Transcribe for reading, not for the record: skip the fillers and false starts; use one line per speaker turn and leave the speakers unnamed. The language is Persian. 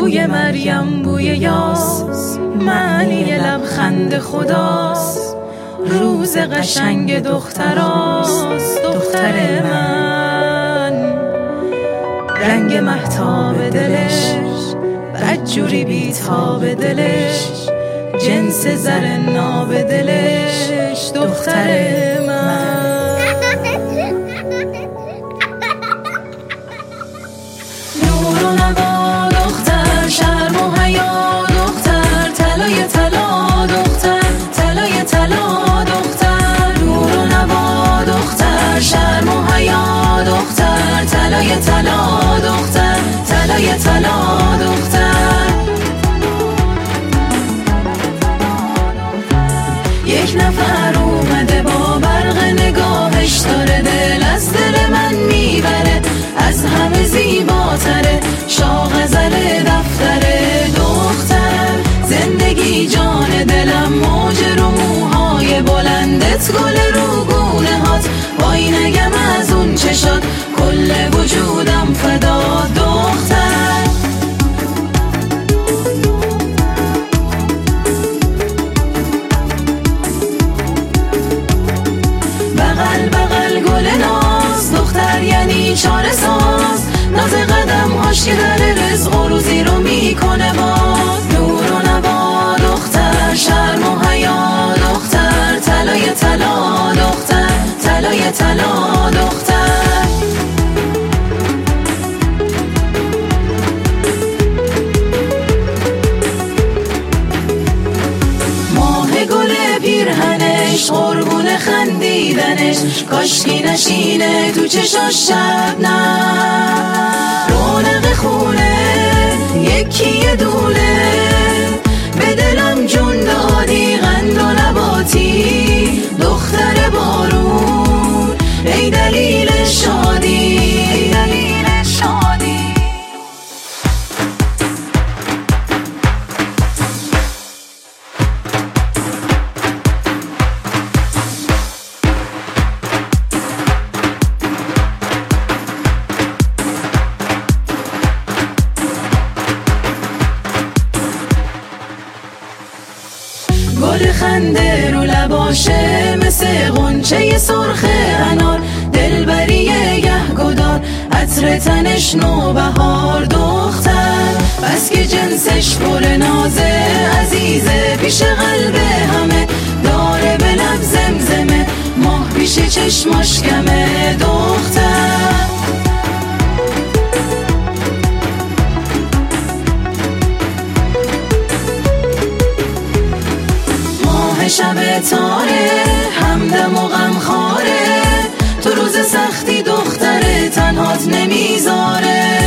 بوی مریم بوی یاس، معنی لبخند خداست، روز قشنگ دختراست دختر من. رنگ مهتاب دلش بدجوری بیتاب دلش، جنس زر ناب دلش دختر من. نور و نوا دختر، شرم و حیا دختر، طلای طلا دختر، طلای طلا دختر. نور و نوا دختر، شرم و حیا دختر، طلای طلا دختر، طلای طلا دختر. یک نفر اومده با برق نگاهش، داره دل از دل من میبره، از همه زیباتره، شاه غزل دفتر دختر. زندگی جان دلم، موج رو موهای بلندت، گل رو گونه هات، وای نگم از اون چشات، کل وجودم فدا دختر. بغل بغل گل ناز دختر، یعنی چاره ساز، ناز قدم هاش که در رزق و روزی رو میکنه باز. نور و نوا دختر، شرم و حیا دختر، طلای طلا دختر، طلای طلا دختر. ماه گل پیرهنش، قربون خندیدنش، کاشکی نشینه تو چشاش شبنم. رونق خونه یکی دونه، به دلم جون دادی قند و نباتی، دختر بارون ای دلیل شادی، ای دلیل شادی. گل خنده رو لباشه، مثل غنچه سرخ انار، دلبری گهگدار، عطر تنش نوبهار دختر. بس که جنسش پر نازه، عزیزه پیش قلب همه، داره به لب زمزمه، ماه پیش چشماش کمه دختر. شب تاره، همدم و غمخواره، تو روز سختی دختره تنهات نمیذاره.